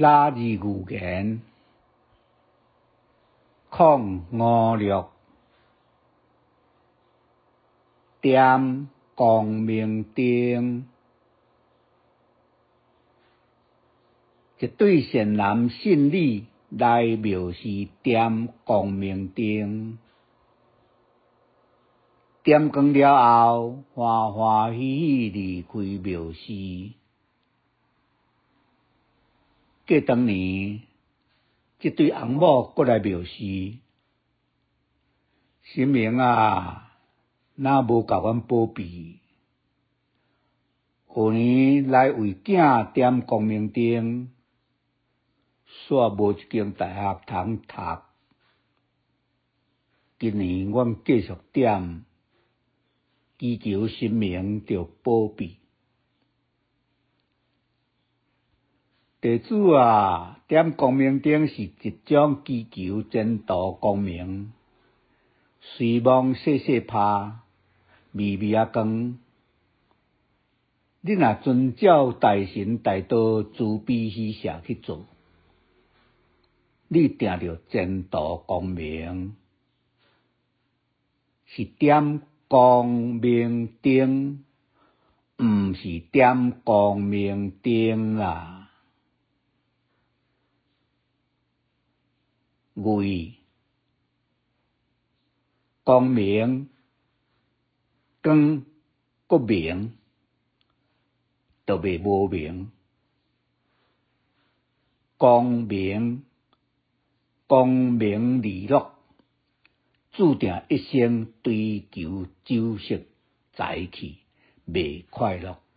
拉字語言056點光明燈，一對善男信女來廟寺點光明燈，點光了後，歡歡喜喜離開廟寺。過當年，這對翁某過來廟寺，神明啊，哪無甲阮保庇？去年來為囝點光明燈，煞無一間大學通讀。今年阮繼續點，祈求神明着保庇。弟子啊，點光明燈是一種祈求前途光明，隨望細細拍，微微仔光。你若遵照大神大道慈悲喜捨去做，你定着前途光明。是點光明燈，毋是點光明燈啊！為光明光國明，就袂無明。光明利樂，注定一生追求酒色財氣，袂快樂。